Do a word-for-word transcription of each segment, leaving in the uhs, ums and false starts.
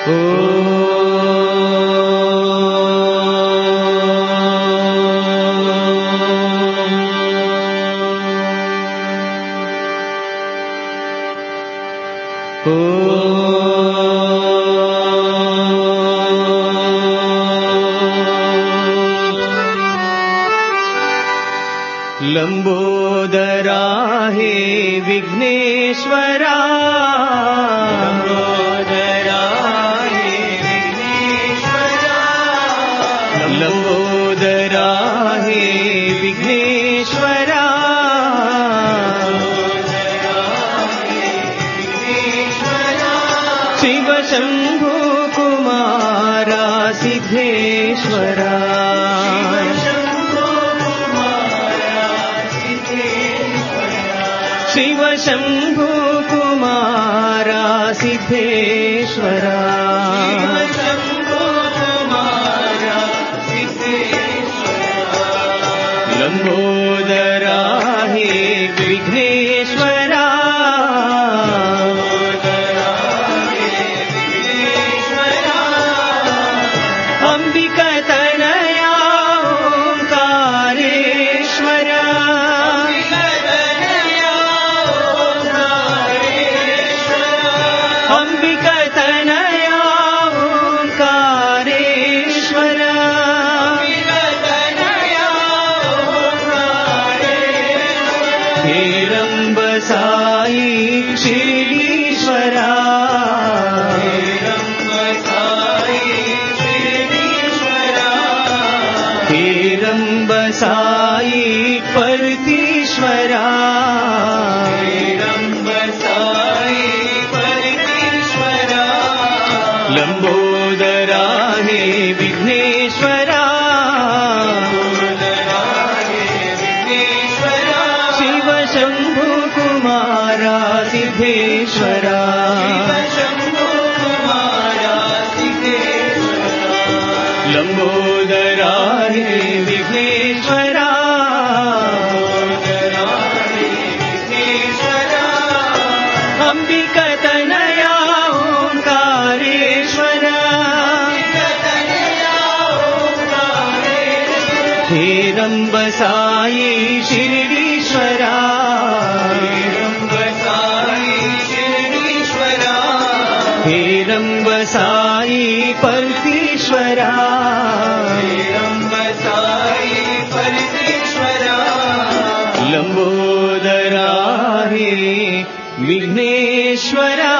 लंबोदरा हे विघ्नेश्वरा, लंबोदरा हे विघ्नेश्वरा, लंबोदरा हे विघ्नेश्वरा, शिव शंभु कुमारा सिद्धेश्वरा, शिव शंभु कुमारा सिद्धेश्वरा, लंबोदरा हे विघ्नेश्वरा, अंबिका तनया ओंकारेश्वरा, अंबिका तनया ओंकारेश्वरा, हेरंब साई शिरीश्वरा, हेरंब साई परतीश्वरा, लंबोदरा हे विघ्नेश्वरा, शिव शंभु कुमारा सिद्धेश्वरा, लंबोदरा हे विघ्नेश्वरा, अंबिका तनया ओंकारेश्वरा, हेरंब साई शिरीश्वरा, हेरंब साई परतीश्वरा, लंबोदरा हे विघ्नेश्वरा,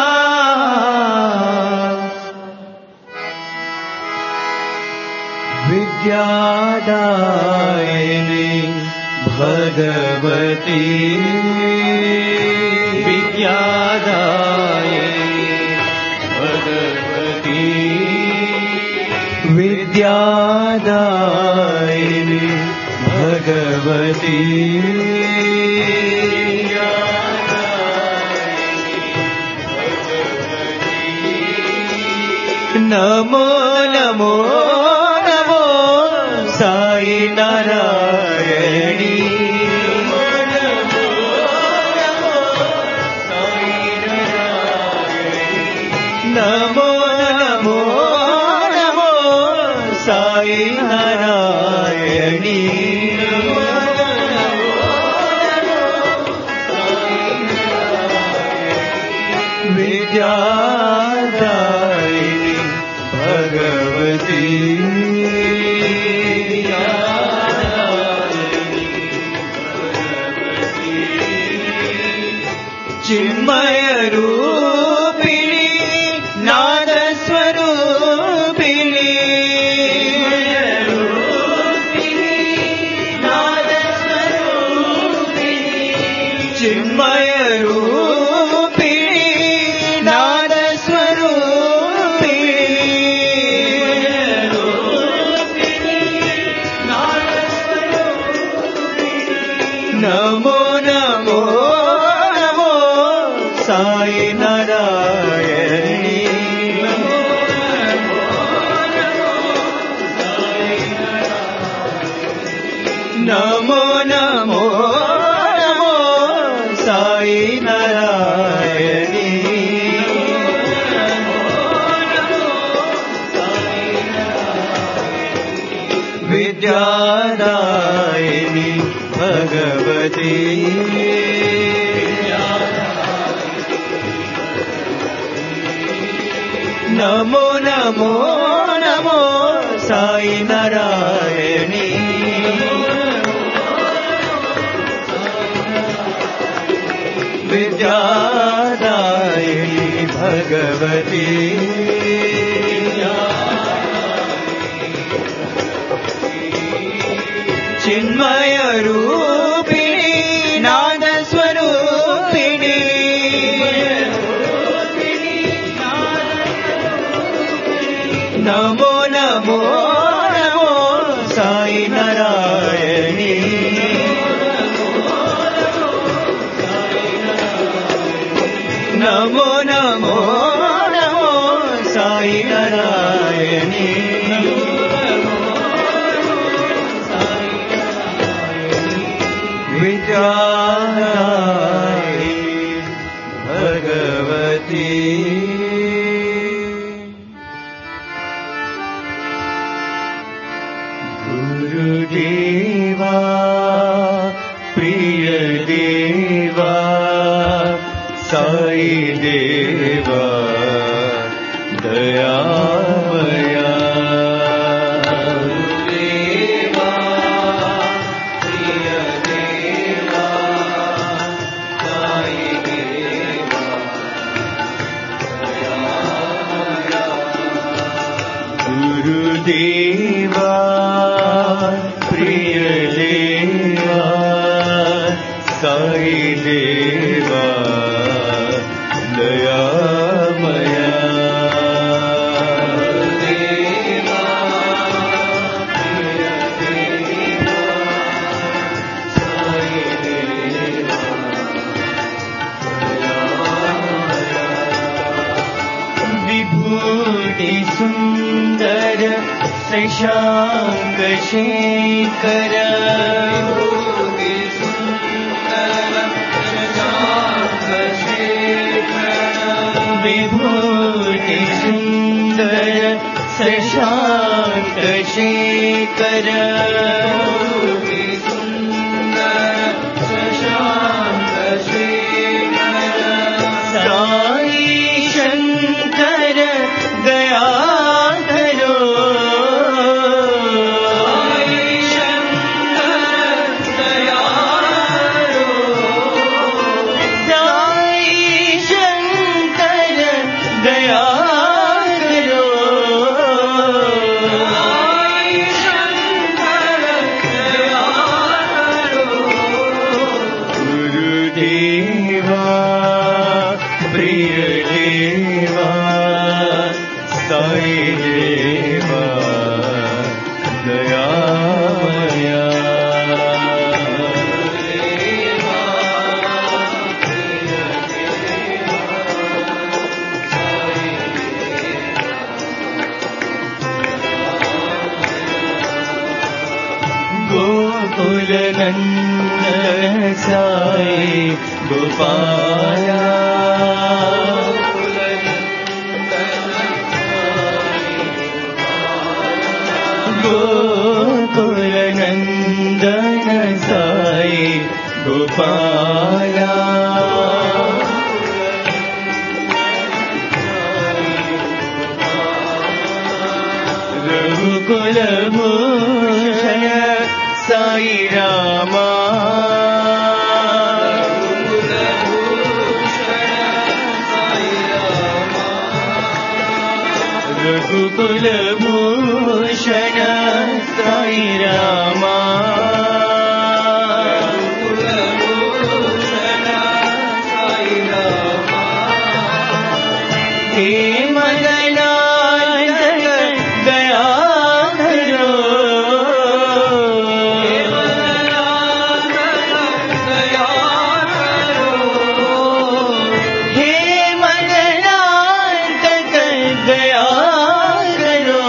विद्यादायिनी भगवती, विद्यादायिनी भगवती, विद्यादायिनी भगवती, नमो नमो नमो साई नारायणी, नमो नमो नमो साई नारायणी, विद्यादायिनी भगवती, चिन्मय रूपिणी नाद स्वरूपिणी, विद्यादायिनी भगवती नमो नमो नमो साई नारायणी विद्यादायिनी भगवती चिन्मय रूपिणी नाद स्वरूपिणी नमो नमो नमो साई नारायणी नमो नमो नमो साई नारायणी विद्यादायिनी भगवती गुरुदेवा प्रिय देवा साई देवा दयामया गुरुदेवा प्रिय देवा साई देवा दयामया गुरुदेवा प्रिय देवा साई देवा दयामया देवा प्रिय देवा साई देवा दयामया विभूति सुंदर शशांक शेखर विभूति सुंदर शशांक शेखर विभूति सुंदर शशांक शेखर विभूति सुंदर शशांक शेखर साई शंकर गया गोकुलनंदन साई गोपाला गोकुलनंदन साई गोपाला रघुकुल भूषण साई रामा रघुकुल भूषण साई रामा हे मदनानंद गया धरो हे मदनानंद गया धरो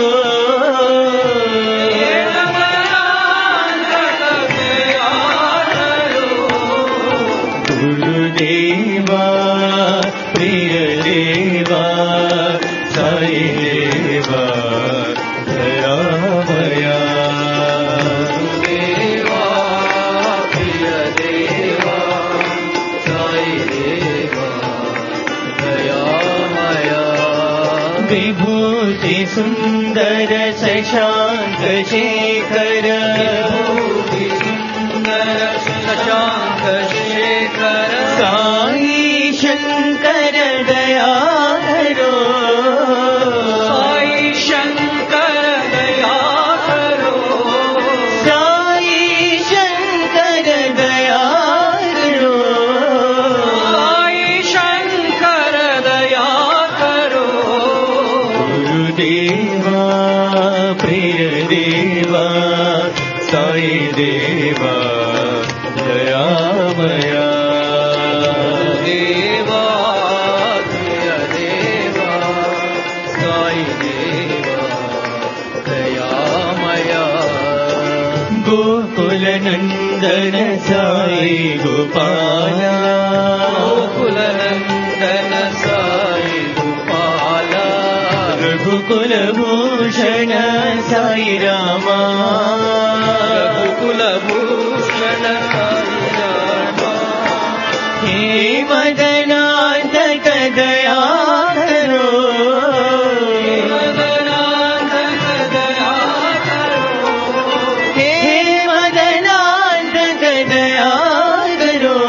गुरुदेवा प्रिय देवा साई देवा दयामया विभूति सुंदर शशांक शेखर विभूति सुंदर शशांक शेखर साई शंकर दया करो साई शंकर दया करो साई शंकर दया करो साई शंकर दया करो गुरुदेवा प्रिय देवा साई देवा दयामया देवा प्रिय देवा साई देवा दयामया गोकुल नंदन साई गोपाला गोकुल नंदन साई गोपाला रघुकुल भूषण साई रामा रघुकुल भूषण साई रामा हे मदनांतक दया करो मदनांतक दया करो हे मदनांतक दया करो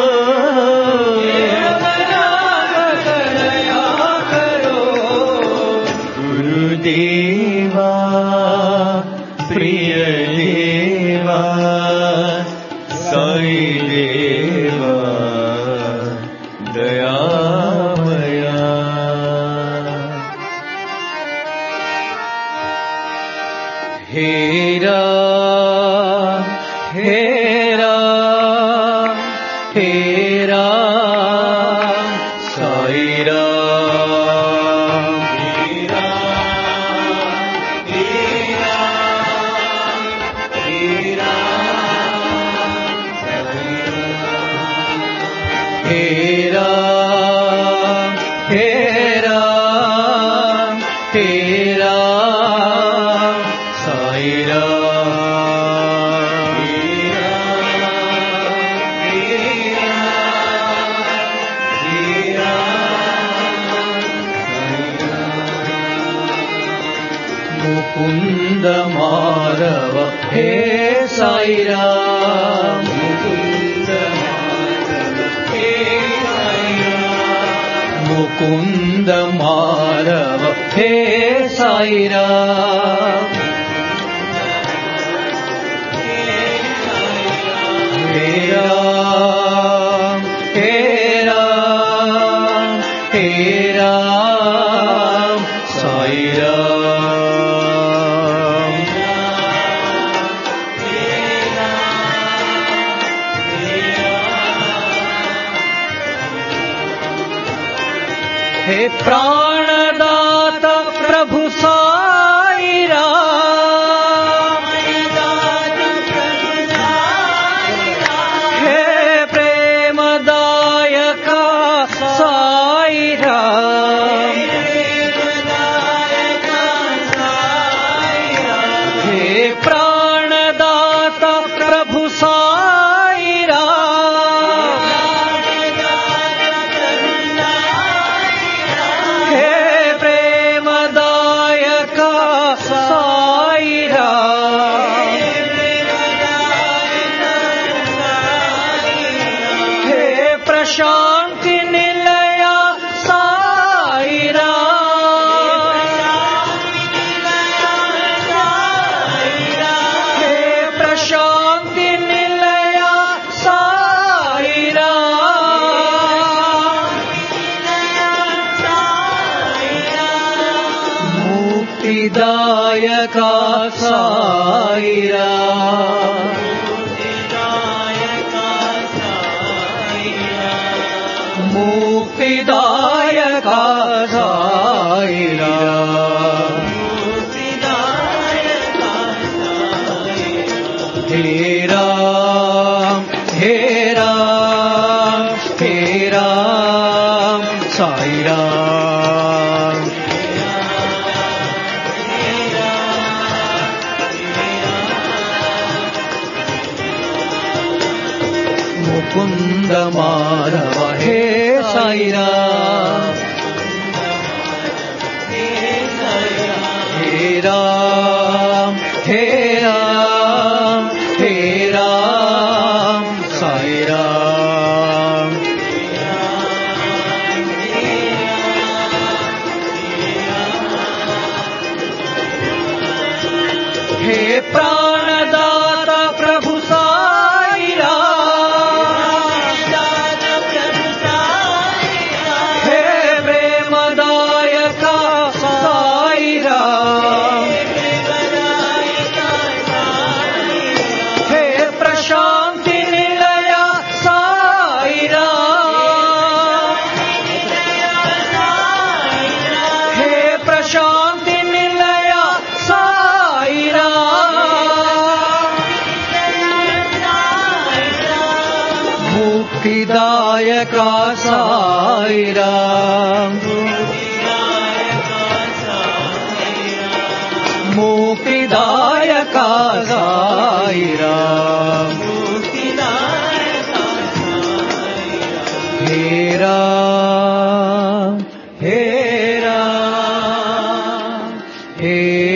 मदनांतक दया करो गुरुदेवा प्रिय देवा साई देवा दयामया हेरा हेरा हेरा साई राम हेरा हेरा हेरा हेरा हेरा हेरा साई राम मुकुंद माधव हे साई राम मुकुंद माधव हे साई राम मुकुंद माधव हे साई राम हे राम हे राम हे राम साई राम हे प्राणदाता प्रभु साई राम हे प्रेमदायका साई राम हे प्राणदाता प्रभु साई राम हे प्रेमदायका साई राम हे प्रशांति निलया साई राम हे प्रशांति निलया साई राम मुक्तिदायका साई राम मुक्तिदायका साई राम हे राम हे राम हे राम साई राम मुकुंद माधव हे साई राम राम हे राम हे राम साई राम हे प्राणदाता प्रभु साई राम हे प्रेमदायका साई राम हे प्रशांति निलय साई राम हे प्रशांति निलय साई मुक्तिदायका साई राम मुक्तिदायका साई राम हे राम हे राम हे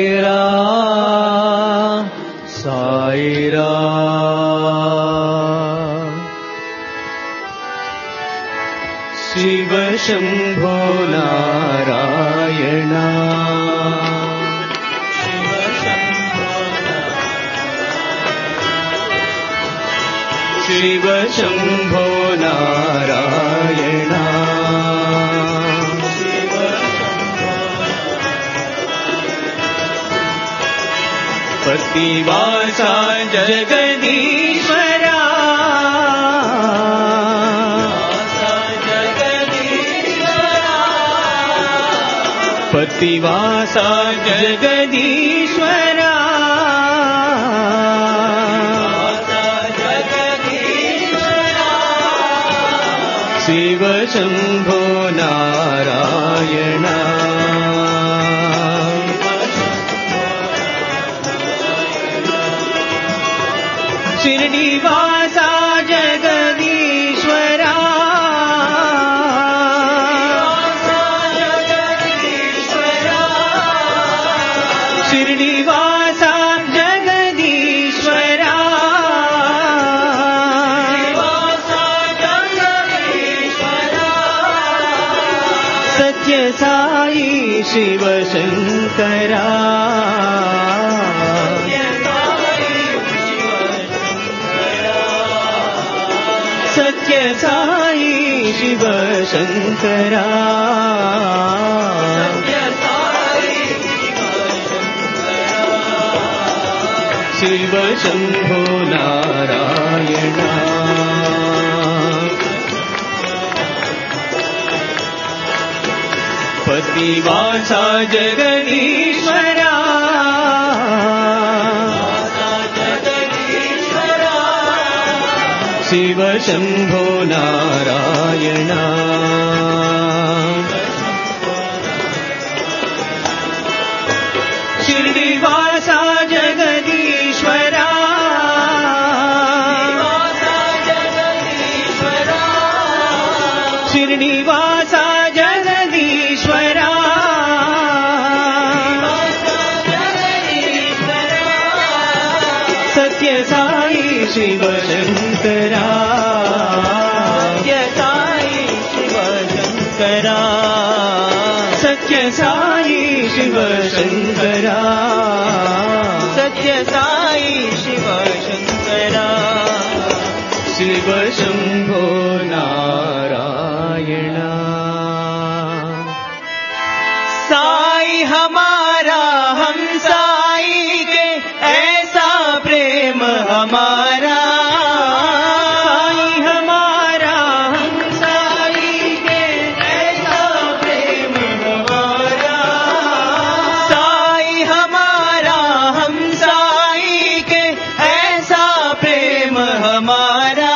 राम साई राम शिव शंभो नारायण शिव शंभो नारायण पतिवासा जगदीश्वरा पतिवासा जगदीश्वरा शिव शंभो नारायण शिरडीवासा जगदीश्वरा शिरडीवासा जगदीश्वरा सत्य साई शिव शंकरा सत्य साई शिव शंकरा शिव शंभो नारायण पतिवासा जगदीश्वरा शिव शंभो नारायण शिरडीवासा जगदीश्वरा शिरडीवासा जगदीश्वरा सत्य साई शिव शंकरा सत्य साई शिव शंकरा सत्य साई शिव शंकरा सत्य साई शिव शंकरा शिव शंभो नारायण साई हमारा हम साई के ऐसा प्रेम हमारा साई हमारा हम साई के ऐसा प्रेम हमारा साई हमारा हम साई के ऐसा प्रेम हमारा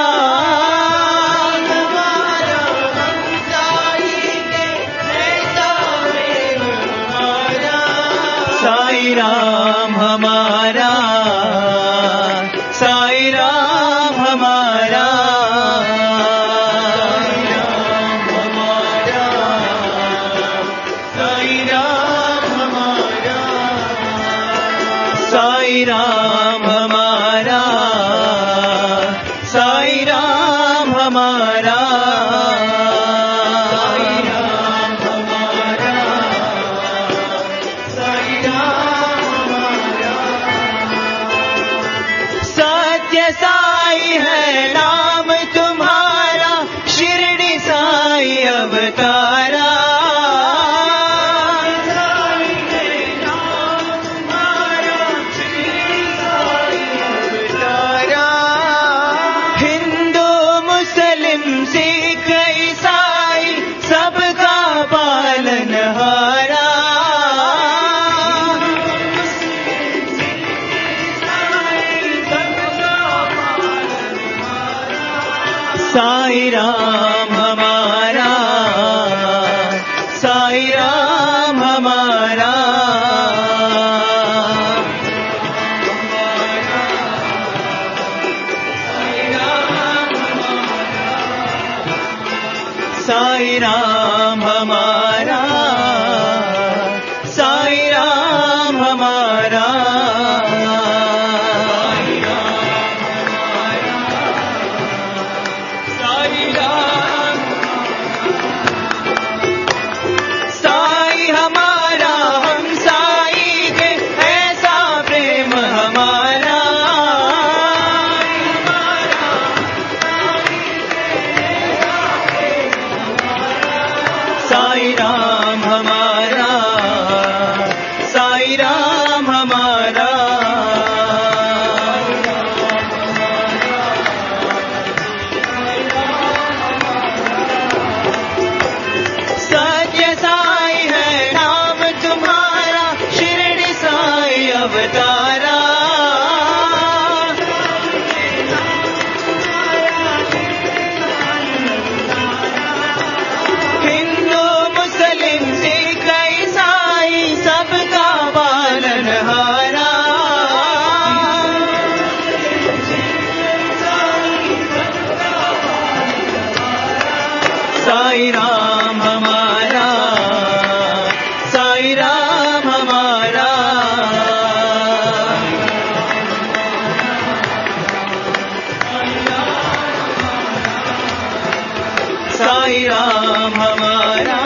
साई राम हमारा साई राम हमारा साई राम हमारा साई राम हमारा, साई राम हमारा, साई राम हमारा, साई राम हमारा। सत्य साई है नाम तुम्हारा, शिरडी साई अवतारा। सिख ईसाई सबका पालनहारा, साई राम हमारा, साई राम हमारा, साई राम हमारा, साई राम हमारा, साई राम, साई हमारा हम साई के ऐसा प्रेम हमारा, साई राम हमारा, साई राम हमारा, सत्य साई है नाम तुम्हारा, शिरडी साई अवतारा। हिंदू मुस्लिम सिख ईसाई सबका पालनहारा, साई राम हमारा, साई राम हमारा, साई राम हमारा,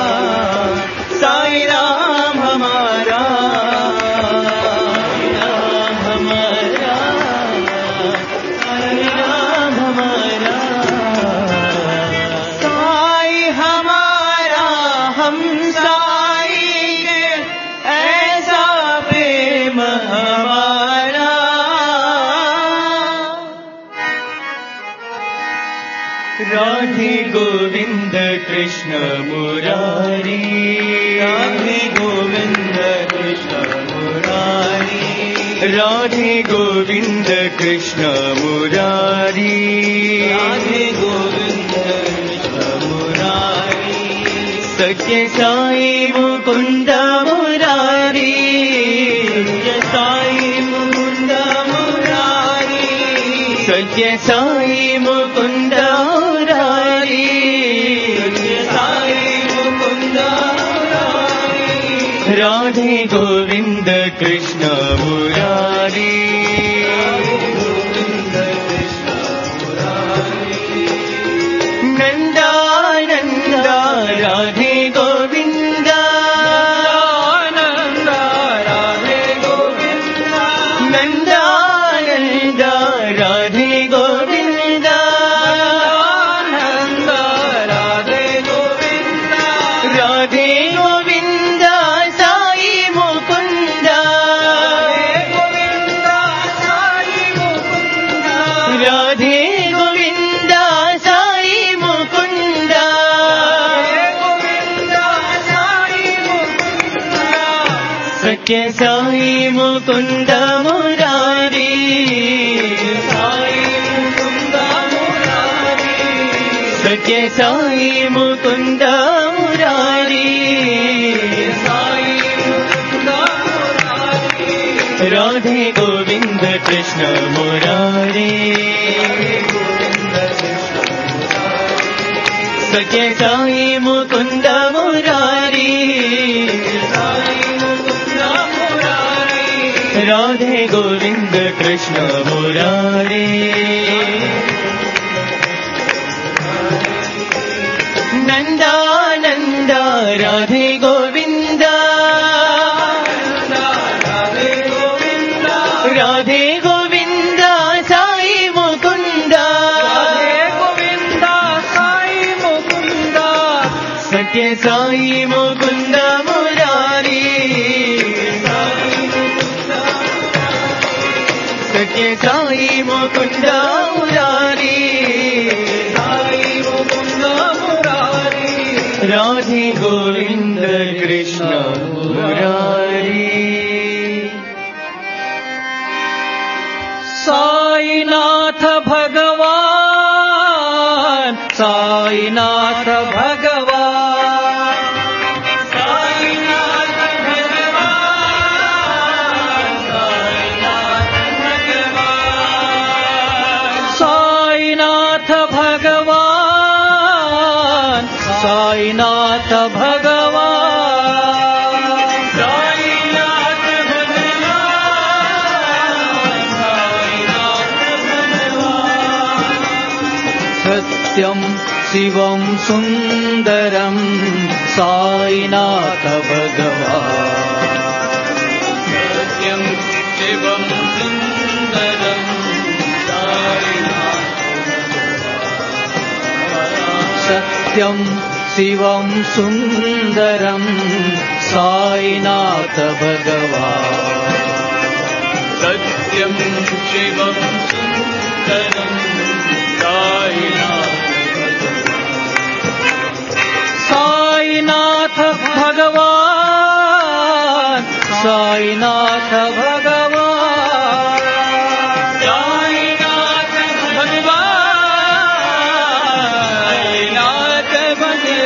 साई राम हमारा, राम हमारा, साई राम हमारा, साई हमारा हम साई के ऐसा प्रेम हमारा। राधे गोविंद कृष्ण मुरारी, राधे गोविंद कृष्ण मुरारी, राधे गोविंद कृष्ण मुरारी, राधे गोविंद कृष्ण मुरारी, सत्य साई मुकुंद मुरारी, सत्य साई मुकुंद मुरारी, सत्य साई मुकुंद मुरारी, सत्य साई मुकुंद मुरारी, राधे गोविंद कृष्ण मुरारी, नंदा नंदा राधे गोविंदा, नंदा राधे गोविंदा, नंदा नंदा राधे गोविंदा, नंदा राधे गोविंदा, राधे गोविंदा साई मुकुंदा, राधे गोविंदा साई मुकुंदा, सत्य साई मुकुंद मुरारी, साई मुकुंद मुरारी, सत्य साई मुकुंद मुरारी, साई मुकुंद मुरारी, राधे गोविंद कृष्ण मुरारी, सत्य साई मुकुंद मुरारी, राधे गोविंद कृष्ण मुरारे नंदा नंदा राधे गोविंद राधे गोविंद साई मुकुंद गोविंद साई मुकुंद सत्य साई मुकुंद मुरारी सत्य साई मुकुंद मुरारी साई मुकुंद मुरारी राधे गोविंद कृष्ण मुरारी साईनाथ भगवान साईनाथ भगवान साईनाथ भगवान साईनाथ भगवान साईनाथ भगवान साईनाथ सत्यं शिवं सुन्दरं साईनाथ भगवान् सत्यं शिवं सुन्दरं सत्यं शिवं सुन्दरं साईनाथ भगवान् सत्यं शिवं सुन्दरं साईनाथ भगवान साईनाथ भगवान साईनाथ भगवान साईनाथ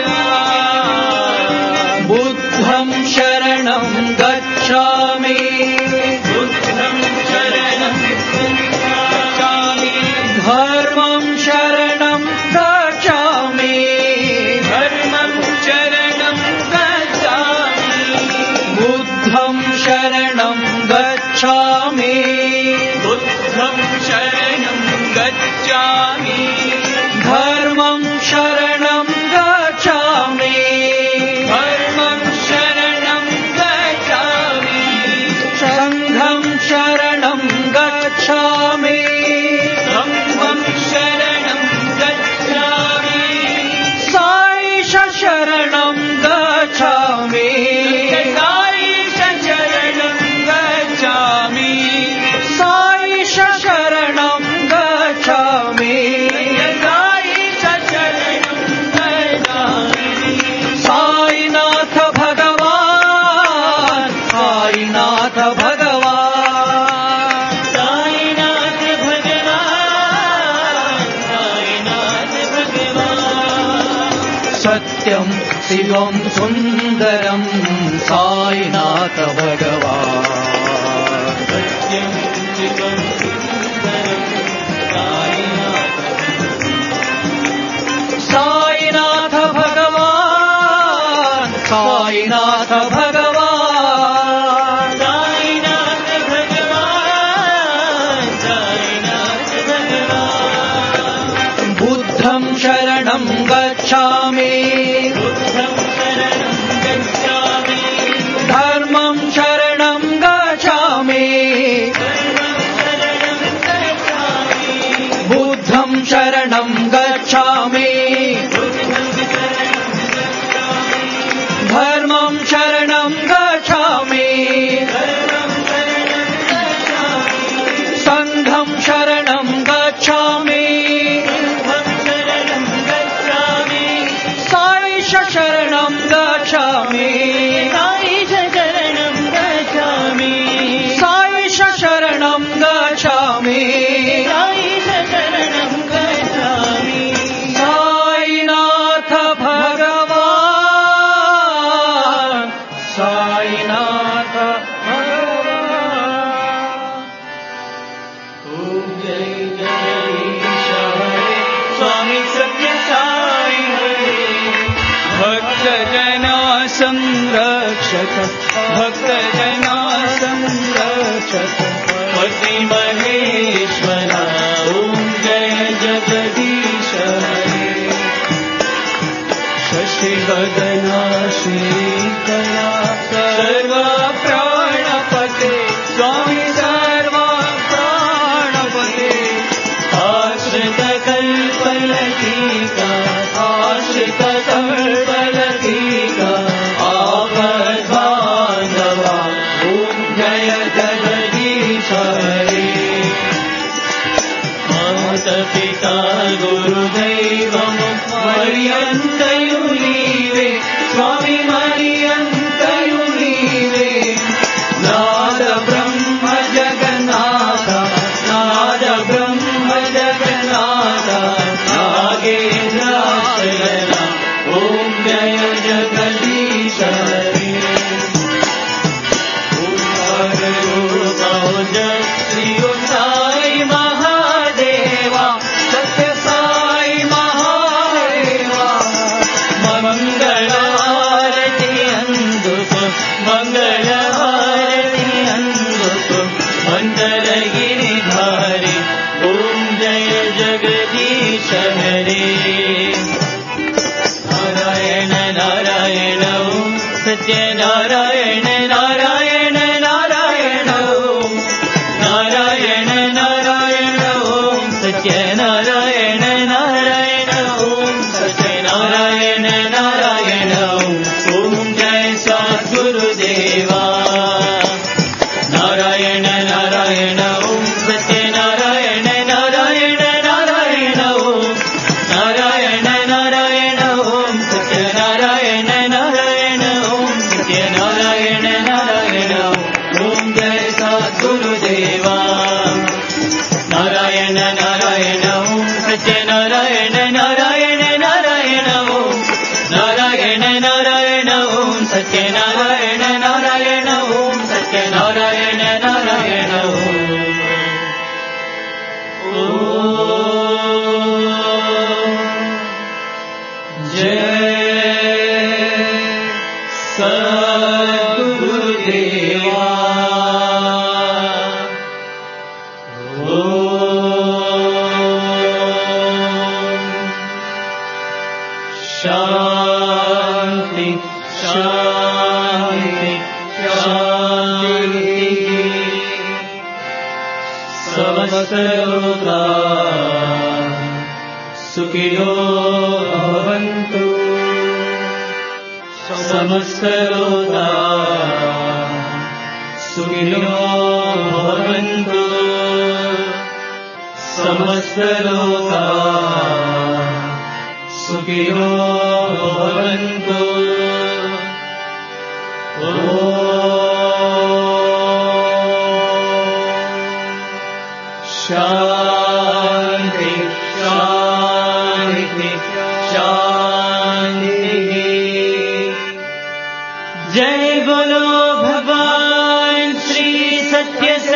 भगवान बुद्धं शरणं गच्छामि बुद्धं शरणं गच्छामि धर्मं शरणं गच्छामि धर्मं शरणं गच्छामि बुद्धं शरणं गच्छामि बुद्धं शरणं गच्छामि धर्मं शरणं गच्छामि धर्मं शरणं गच्छामि संघं शरणं गच्छामि संघं शरणं गच्छामि साईश शरणं गच्छामि साईश शरणं गच्छामि साईश शरणं गच्छामि साईश शरणं गच्छामि साईनाथ भगवान साईनाथ भगवान साईनाथ भगवान साईनाथ भगवान सत्यं शिवं सुन्दरं साईनाथ भगवान् सत्यं शिवं सुन्दरं साईनाथ भगवान् साईनाथ भगवान् साईनाथ भगवान् साईनाथ भगवान् बुद्धं शरणं गच्छामि बुद्धं शरणं गच्छामि धर्मं शरणं गच्छामि बुद्धं शरणं गच्छामि धर्मं शरणं गच्छामि संघं शरणं गच्छामि साईश शरणं गच्छामि साईश शरणं गच्छामि साईश शरणं गच्छामि साईश शरणं गच्छामि साईनाथ भगवान साईनाथ भगवान ओम जय जय स्वामी सत्य साई भक्त जना संरक्षक भक्त जना संरक्षक पति महेश्वरा ओम जय जगदीश हरे शशिवदना श्रीकला सर्वा प्राणपते स्वामी सर्वा प्राणपते आश्रित कल्पलतिका आश्रित कल्पलतिका आपद्बान्धवा ओम जय जगदीश हरे माता पिता गुरुदैवं मर्यन्तयु नीवे स्वामी मर्यन्तयु नीवे नाद ब्रह्म जगन्नाथ नाद ब्रह्म जगन्नाथ नागेन्द्राशयन ओम जय जगदीश हरे ओम श्री साई महादेवा सत्य साई महादेवा मंगलारति अंदुको मंगलारति अंदुको मंदरगिरिधारी ओम जय जगदीश हरे नारायण नारायण ओम सत्य नारायण नारायण नारायण ओम नारायण नारायण ओम सत्य नारायण नारायण ओम सत्य नारायण नारायण ओम ओम जय सद्गुरुदेवा नारायण नारायण ओम सत्य नारायण नारायण नारायण ओम नारायण नारायण ओम सत्य नारायण नारायण ओम सत्य नारायण नारायण ओम जय सद्गुरुदेवा नारायण नारायण ओम सत्य नारायण नारायण नारायण ओम नारायण नारायण ओम सत्य नारायण नारायण ओम सत्य नारायण नारायण ओम जय सद्गुरुदेवा शांति शांति शांति समस्त लोका सुखिनो भवन्तु समस्त लोका सुखिनो भवन्तु समस्त लोका सुखिनो भवन्तु शांति शांति शांति जय बोलो भगवान श्री सत्य